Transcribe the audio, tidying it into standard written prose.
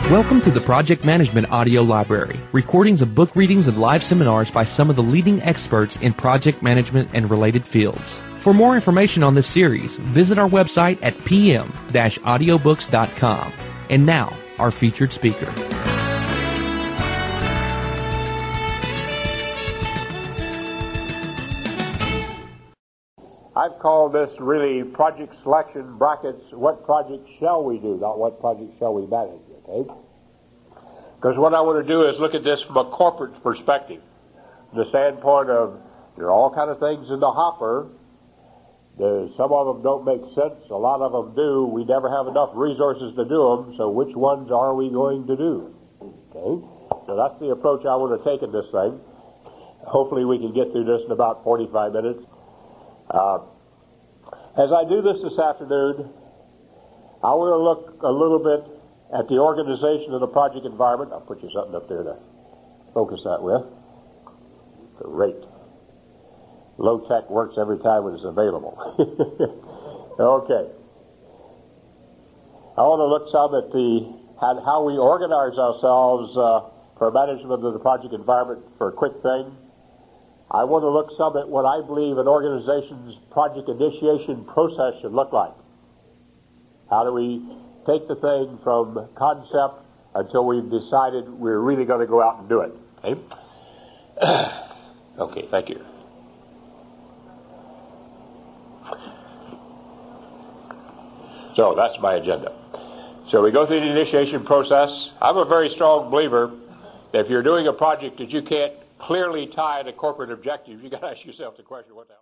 Welcome to the Project Management Audio Library, recordings of book readings and live seminars by some of the leading experts in project management and related fields. For more information on this series, visit our website at pm-audiobooks.com. And now, our featured speaker. I've called this really project selection brackets, what project shall we do, not what project shall we manage, okay? Because what I want to do is look at this from a corporate perspective. From the standpoint of, there are all kind of things in the hopper. Some of them don't make sense, a lot of them do. We never have enough resources to do them, so which ones are we going to do? Okay? So that's the approach I want to take in this thing. Hopefully we can get through this in about 45 minutes. As I do this afternoon, I want to look a little bit at the organization of the project environment. I'll put you something up there to focus that with. Great. Low tech works every time when it's available. Okay. I want to look some at how we organize ourselves for management of the project environment for a quick thing. I want to look some at what I believe an organization's project initiation process should look like. How do we take the thing from concept until we've decided we're really going to go out and do it? Okay, okay, thank you. So that's my agenda. So we go through the initiation process. I'm a very strong believer that if you're doing a project that you can't clearly tie to corporate objectives, you got to ask yourself the question, what the hell?